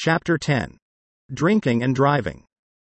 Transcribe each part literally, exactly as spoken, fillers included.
Chapter ten. Drinking and Driving.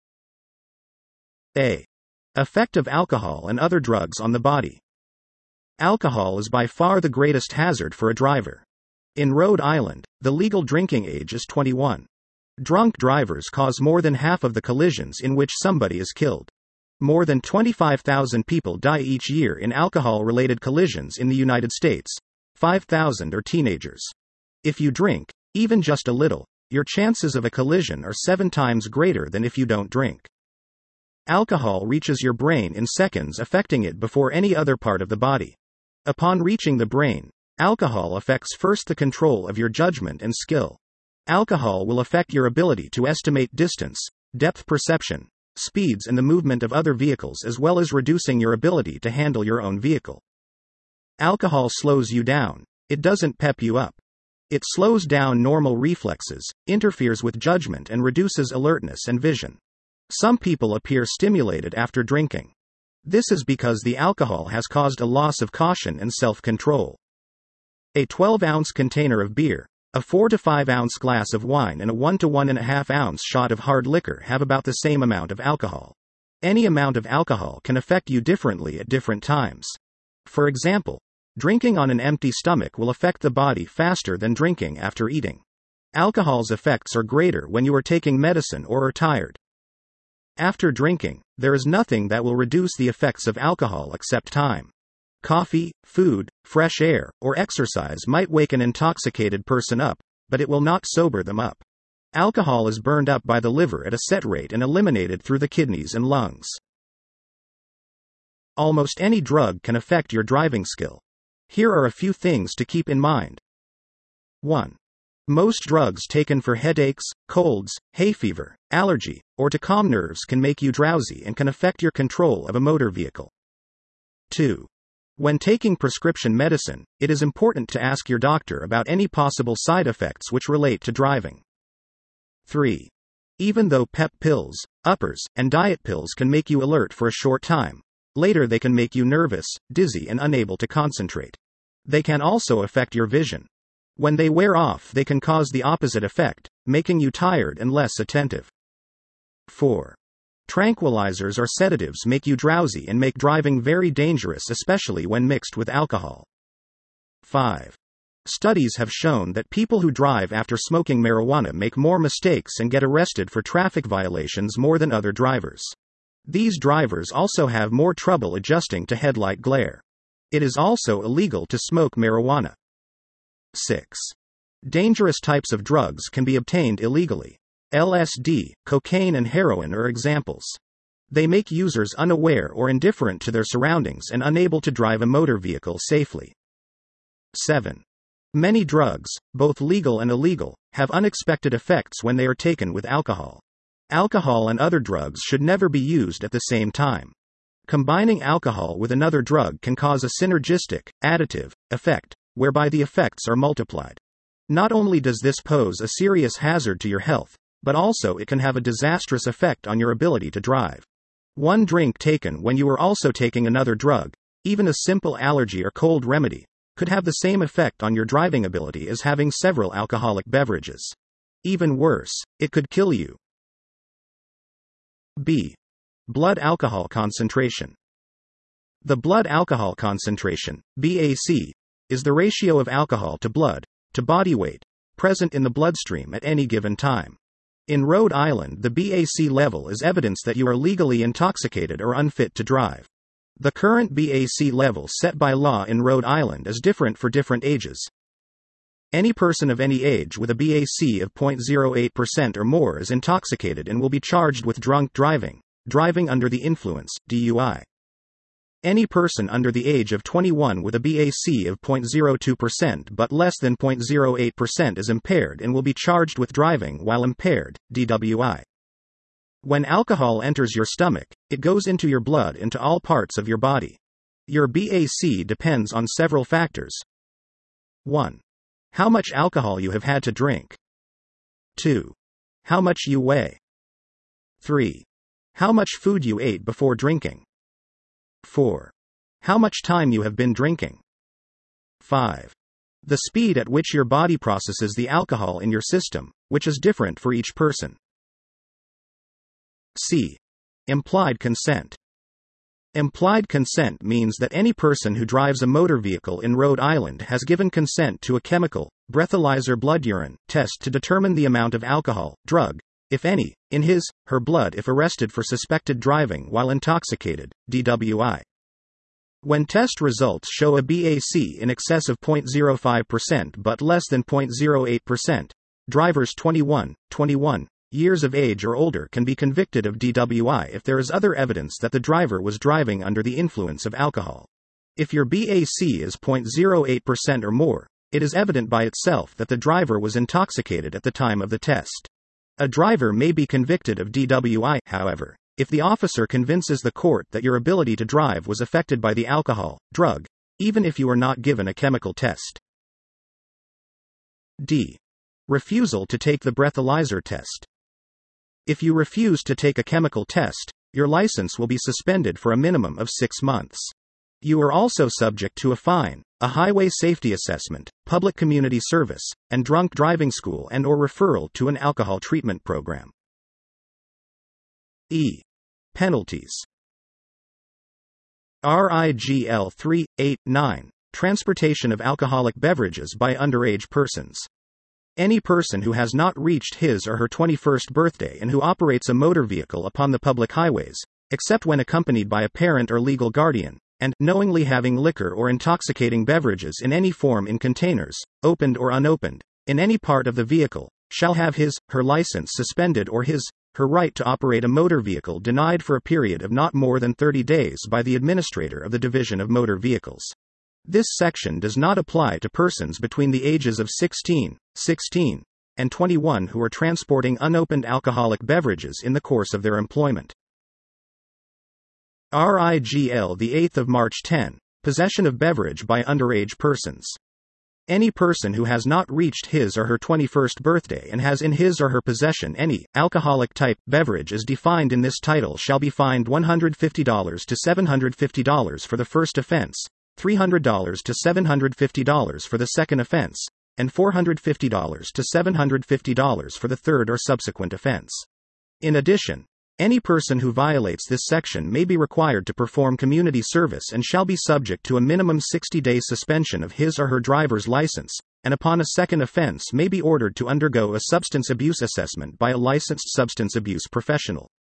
A. Effect of alcohol and other drugs on the body. Alcohol is by far the greatest hazard for a driver. In Rhode Island, the legal drinking age is twenty-one. Drunk drivers cause more than half of the collisions in which somebody is killed. More than twenty-five thousand people die each year in alcohol-related collisions in the United States. five thousand are teenagers. If you drink, even just a little, your chances of a collision are seven times greater than if you don't drink. Alcohol reaches your brain in seconds, affecting it before any other part of the body. Upon reaching the brain, alcohol affects first the control of your judgment and skill. Alcohol will affect your ability to estimate distance, depth perception, speeds, and the movement of other vehicles, as well as reducing your ability to handle your own vehicle. Alcohol slows you down. It doesn't pep you up. It slows down normal reflexes, interferes with judgment, and reduces alertness and vision. Some people appear stimulated after drinking. This is because the alcohol has caused a loss of caution and self-control. A twelve-ounce container of beer, a four to five ounce glass of wine, and a one to one and a half ounce shot of hard liquor have about the same amount of alcohol. Any amount of alcohol can affect you differently at different times. For example, drinking on an empty stomach will affect the body faster than drinking after eating. Alcohol's effects are greater when you are taking medicine or are tired. After drinking, there is nothing that will reduce the effects of alcohol except time. Coffee, food, fresh air, or exercise might wake an intoxicated person up, but it will not sober them up. Alcohol is burned up by the liver at a set rate and eliminated through the kidneys and lungs. Almost any drug can affect your driving skill. Here are a few things to keep in mind. one. Most drugs taken for headaches, colds, hay fever, allergy, or to calm nerves can make you drowsy and can affect your control of a motor vehicle. two. When taking prescription medicine, it is important to ask your doctor about any possible side effects which relate to driving. three. Even though pep pills, uppers, and diet pills can make you alert for a short time, later they can make you nervous, dizzy, and unable to concentrate. They can also affect your vision. When they wear off, they can cause the opposite effect, making you tired and less attentive. four. Tranquilizers or sedatives make you drowsy and make driving very dangerous, especially when mixed with alcohol. five. Studies have shown that people who drive after smoking marijuana make more mistakes and get arrested for traffic violations more than other drivers. These drivers also have more trouble adjusting to headlight glare. It is also illegal to smoke marijuana. six. Dangerous types of drugs can be obtained illegally. L S D, cocaine, and heroin are examples. They make users unaware or indifferent to their surroundings and unable to drive a motor vehicle safely. seven. Many drugs, both legal and illegal, have unexpected effects when they are taken with alcohol. Alcohol and other drugs should never be used at the same time. Combining alcohol with another drug can cause a synergistic, additive, effect, whereby the effects are multiplied. Not only does this pose a serious hazard to your health, but also it can have a disastrous effect on your ability to drive. One drink taken when you are also taking another drug, even a simple allergy or cold remedy, could have the same effect on your driving ability as having several alcoholic beverages. Even worse, it could kill you. B. Blood alcohol concentration. The blood alcohol concentration, B A C, is the ratio of alcohol to blood, to body weight, present in the bloodstream at any given time. In Rhode Island, the B A C level is evidence that you are legally intoxicated or unfit to drive. The current B A C level set by law in Rhode Island is different for different ages. Any person of any age with a B A C of zero point zero eight percent or more is intoxicated and will be charged with drunk driving, driving under the influence, D U I. Any person under the age of twenty-one with a B A C of zero point zero two percent but less than zero point zero eight percent is impaired and will be charged with driving while impaired, D W I. When alcohol enters your stomach, it goes into your blood into all parts of your body. Your B A C depends on several factors. one. How much alcohol you have had to drink. two. How much you weigh. three. How much food you ate before drinking. four. How much time you have been drinking. five. The speed at which your body processes the alcohol in your system, which is different for each person. C. Implied consent. Implied consent means that any person who drives a motor vehicle in Rhode Island has given consent to a chemical, breathalyzer blood urine, test to determine the amount of alcohol, drug, if any, in his, her blood if arrested for suspected driving while intoxicated, D W I. When test results show a B A C in excess of zero point zero five percent but less than zero point zero eight percent, drivers twenty-one, twenty-one years of age or older can be convicted of D W I if there is other evidence that the driver was driving under the influence of alcohol. If your B A C is zero point zero eight percent or more, it is evident by itself that the driver was intoxicated at the time of the test. A driver may be convicted of D W I, however, if the officer convinces the court that your ability to drive was affected by the alcohol, drug, even if you were not given a chemical test. D. Refusal to take the breathalyzer test. If you refuse to take a chemical test, your license will be suspended for a minimum of six months. You are also subject to a fine, a highway safety assessment, public community service, and drunk driving school and or referral to an alcohol treatment program. E. Penalties. R I G L three eighty-nine, Transportation of alcoholic beverages by underage persons. Any person who has not reached his or her twenty-first birthday and who operates a motor vehicle upon the public highways, except when accompanied by a parent or legal guardian, and knowingly having liquor or intoxicating beverages in any form in containers, opened or unopened, in any part of the vehicle, shall have his, her license suspended or his, her right to operate a motor vehicle denied for a period of not more than thirty days by the administrator of the Division of Motor Vehicles. This section does not apply to persons between the ages of sixteen, sixteen, and twenty-one who are transporting unopened alcoholic beverages in the course of their employment. R I G L the eighth of March ten, Possession of beverage by underage persons. Any person who has not reached his or her twenty-first birthday and has in his or her possession any alcoholic type beverage as defined in this title shall be fined one hundred fifty dollars to seven hundred fifty dollars for the first offense, three hundred dollars to seven hundred fifty dollars for the second offense, and four hundred fifty dollars to seven hundred fifty dollars for the third or subsequent offense. In addition, any person who violates this section may be required to perform community service and shall be subject to a minimum sixty-day suspension of his or her driver's license, and upon a second offense may be ordered to undergo a substance abuse assessment by a licensed substance abuse professional.